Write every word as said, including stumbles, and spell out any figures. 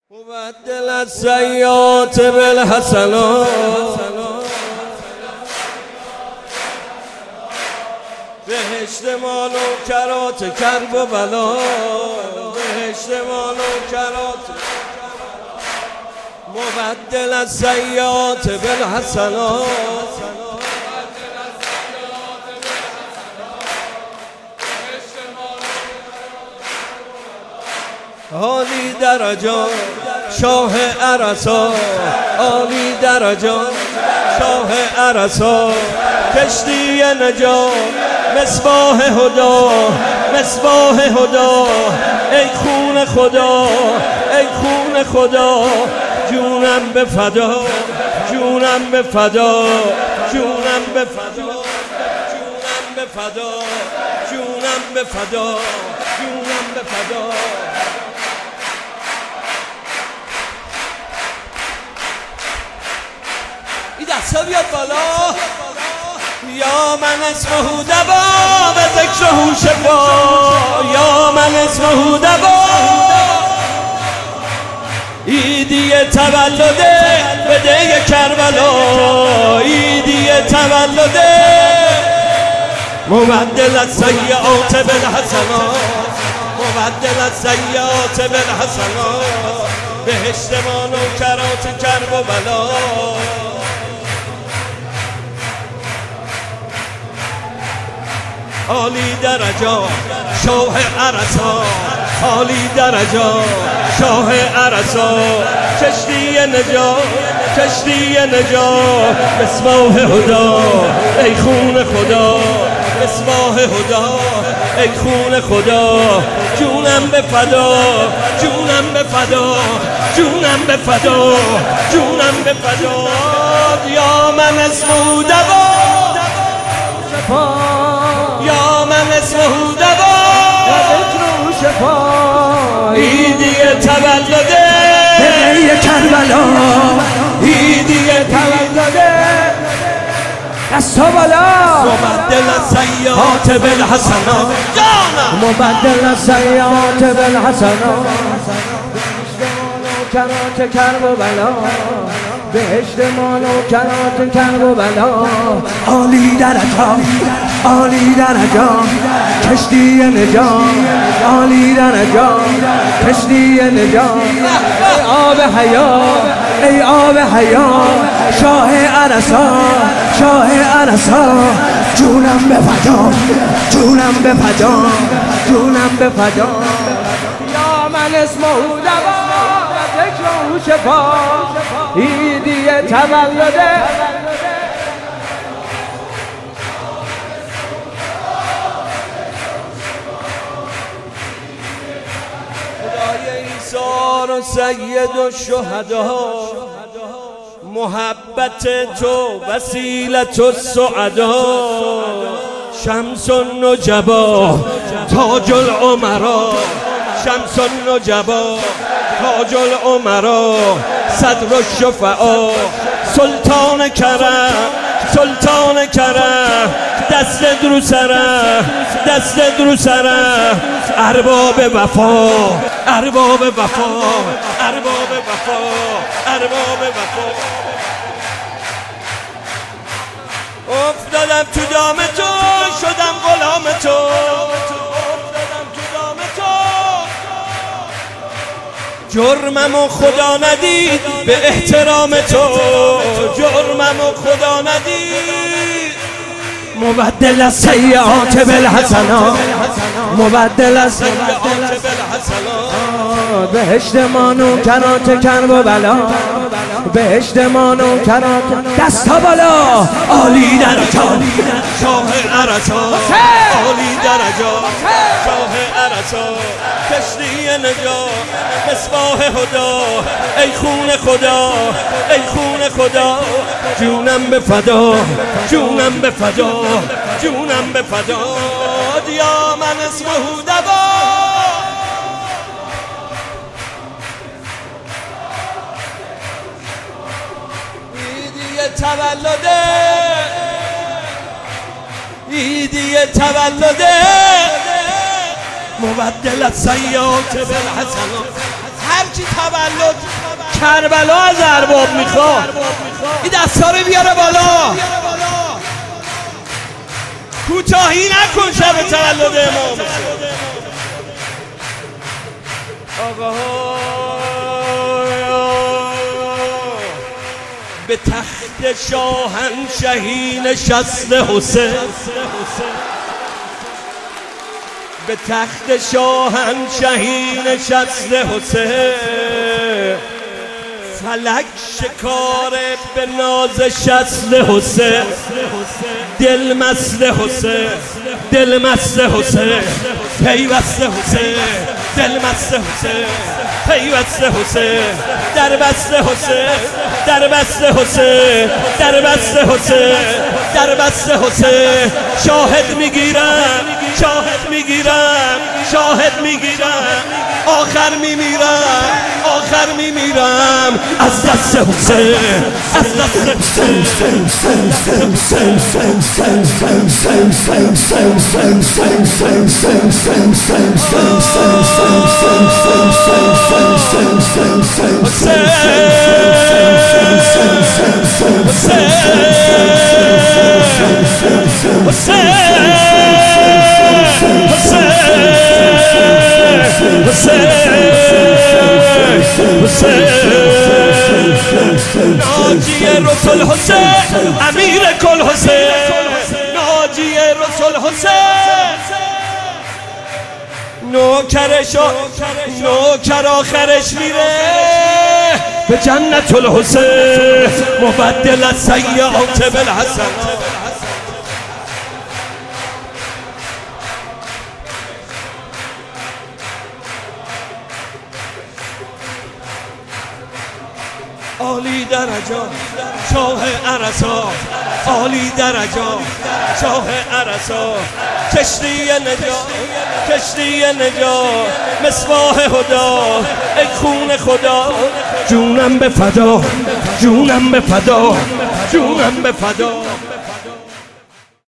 مبدل السیئات بالحسنات بهشت ما نوکرات کرب و بلا بهشت ما نوکرات مبدل السیئات بالحسنات عالی درجات شاه عرصات عالی درجات شاه عرصات کشتی نجات مصباح هدا مصباح هدا ای خون خدا ای خون خدا جونم به فدا جونم به فدا جونم به فدا جونم به فدا جونم به فدا جونم به فدا این دستا بیاد بالا یا من اسمه دوا و ذکره شفا یا من اسمه دوا ایدی تولده بده کربلا ایدی تولده مبدل السیئات بالحسنات مبدل السیئات بالحسنات بهشت ما نوکرات کرب و بلا عالی درجات شاه عرصات عالی درجات شاه عرصات کشتی نجات کشتی نجات مصباح هدا ای خون خدا مصباح هدا ای خون خدا جونم به فدا جونم به فدا جونم به فدا جونم به فدا یا من اسمه دوا یا من اسمه دوا و ذکره شفا ایدی تولده بده کربلا ایدی تولده دستا بالا مبدل السیئات بالحسنات مبدل السیئات بالحسنات کرات کرب و بلا بهشت ما نوکرات کرب و بلا عالی درجات عالی درجات کشتی نجات عالی درجات کشتی نجات ای آب حیات ای آب حیات شاه عرصات شاه عرصات جونم به فدا جونم به فدا جونم به فدا یا من اسمه دوا و ذکره شفا ایدی تولده خدای ایثار و سید و شهدا محبت تو وسیلت السعدا شمس النجبا تاج الامرا شمس النجبا تاج الامرا صدر الشفعا سلطان کرم سلطان کرم دست درو سره دست درو سره ارباب وفا ارباب وفا ارباب وفا ارباب وفا افتادم تو دام تو شدم غلام تو افتادم تو دام تو جرممو خدا ندید به احترام تو جرممو خدا ندید مبدل السیئات بالحسنات مبدل السیئات بالحسنات بهشت ما نوکرات کرب و بلا بهشت ما نوکرات دستا بالا عالی درجات شاه عرصات عالی درجات شاه عرصات کشتی نجات مصباح هدا ای خون خدا ای خون خدا جونم به فدا جونم به فدا جونم به فدا یا من اسمه دوا ایدی تولده ایدی تولده مبدل السیئات بالحسنات. هر کی تولد کربلا از ارباب میخواد این دستا رو بیاره بالا. کوتاهی نکن شب تولد امام آقا به تخت شاهنشهی نشست حسین، به تخت شاهنشهی نشست حسین، فلک شکار به ناز شست حسین، دل مست حسین، دل مست حسین، پیوست حسین، دل مست حسین، پیوست حسین، در بست حسین، در بست حسین، در بست حسین، در بست حسین. شاهد میگیرم، شاهد میگیرم، شاهد میگیرم، آخر میمیرم، آخر میمیرم از دست حسین، از دست حسین. ناجی رسول حسین، امیر کل حسین، ناجی رسول حسین، نوکرش نوکر آخرش میره به جنت الحسین، مبدل السیئات بالحسن. عالی درجات شاه عرصا، عالی درجات شاه عرصا، کشتی نجات، کشتی نجات، مصباح هدا، ای خون خدا، جونم به فدا، جونم به فدا، جونم به فدا.